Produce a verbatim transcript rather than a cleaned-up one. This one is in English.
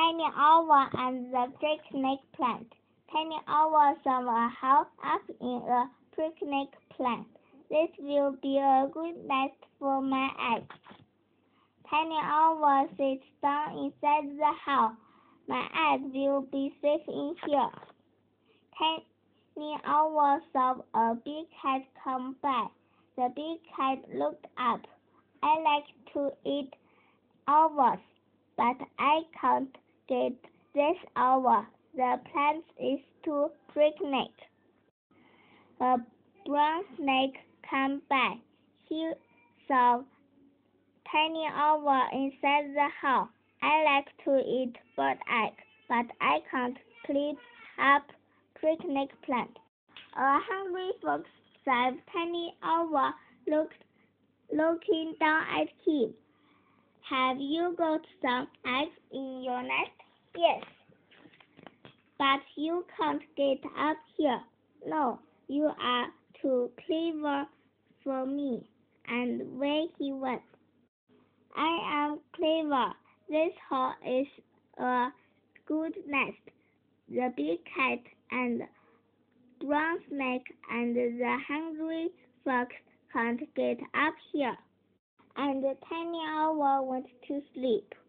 Tiny Owl and the Picnic Plant. Tiny Owl saw a house up in a picnic plant. This will be a good nest for my eggs. Tiny Owl sits down inside the house. My eggs will be safe in here. Tiny Owl saw a big cat come by. The big cat looked up. I like to eat owls, but I can't get this owl. The plan is to picnic. A brown snake came by. He saw Tiny Owl inside the house. I like to eat bird egg, but I can't clean up picnic plant. A hungry fox saw Tiny Owl looked, looking down at him. Have you got some eggs in your nest? Yes. But you can't get up here. No, you are too clever for me. And away he went. I am clever. This hole is a good nest. The big cat and brown snake and the hungry fox can't get up here. And the Tiny Owl went to sleep.